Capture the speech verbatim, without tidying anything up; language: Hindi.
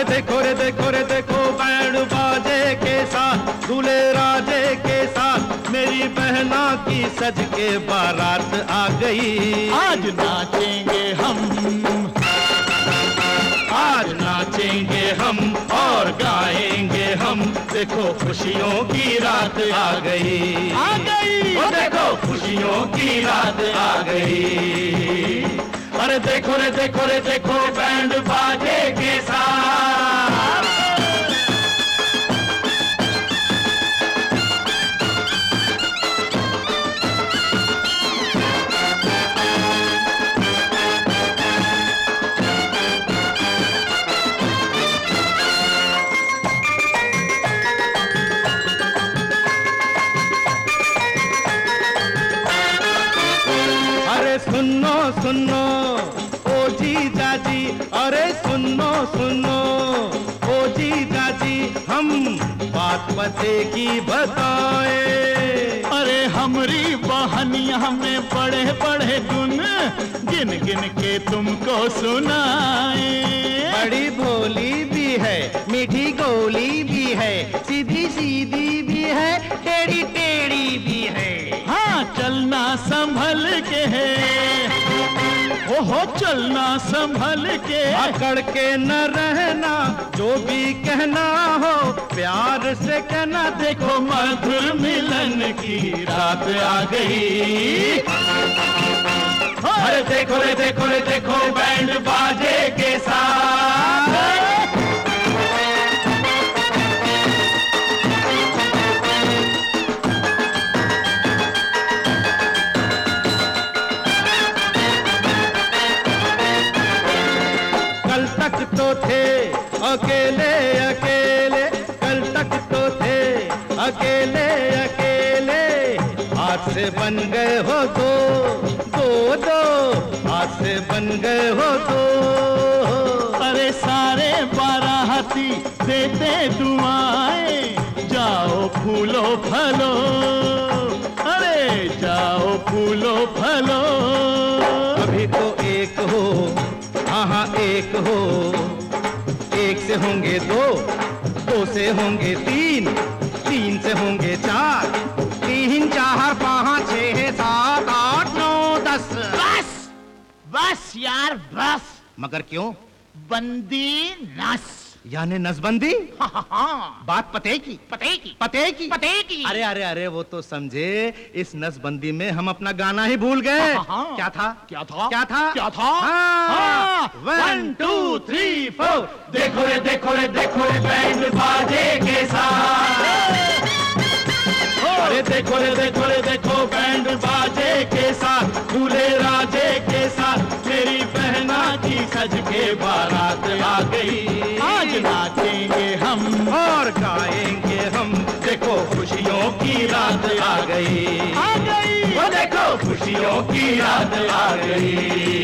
देखो रे देखो रे देखो बैंड बाजे के साथ दूल्हे राजे के साथ मेरी बहना की सज के बारात आ गई। आज नाचेंगे हम, आज नाचेंगे हम और गाएंगे हम, देखो खुशियों की रात आ गई, आ गई। ओ देखो खुशियों की रात आ गई। अरे देखो रे देखो रे देखो बैंड बाजे के साथ। सुनो सुनो ओ जी जाजी, अरे सुनो सुनो ओ जी जाजी, हम बात पते की बताए। अरे हमरी बहनिया में बड़े बड़े गुन गिन गिन के तुमको सुनाए। बड़ी भोली भी है, मीठी गोली भी है, सीधी सीधी भी है, टेढ़ी टेढ़ी भी है। हाँ चलना संभल के है, ओहो चलना संभल के, अकड़ के न रहना, जो भी कहना हो प्यार से कहना। देखो मधुर मिलन की रात आ गई। अरे देखो रे देखो रे देखो बैंड बाजे के साथ। कल तक तो थे अकेले अकेले, कल तक तो थे अकेले अकेले, आज से बन गए हो दो दो दो, आज से बन गए हो दो। अरे सारे बाराती देते दुआएं, जाओ फूलो फलो, अरे जाओ फूलो फलो। अभी तो एक हो, हाँ हाँ एक हो, एक से होंगे दो, दो से होंगे तीन, तीन से होंगे चार, तीन चार पाँच छः सात आठ नौ दस। बस बस यार बस। मगर क्यों? बंदी नस, यानी नसबंदी। हाँ हाँ बात पते की पते की पते की पते की। अरे अरे अरे वो तो समझे इस नसबंदी में हम अपना गाना ही भूल गए। हाँ, क्या था क्या था क्या था क्या था? हाँ, वन टू थ्री फोर। देखो रे देखो रे देखो रे बैंड बाजे के साथ। अरे देखो रे देखो रे देखो बैंड बाजे के साथ, दूल्हे राजे के साथ मेरी बहना की सज के बारात आ गई। आज नाचेंगे हम और गाएंगे हम, देखो खुशियों की रात आ गई, आ गई। वो देखो खुशियों की रात आ गई।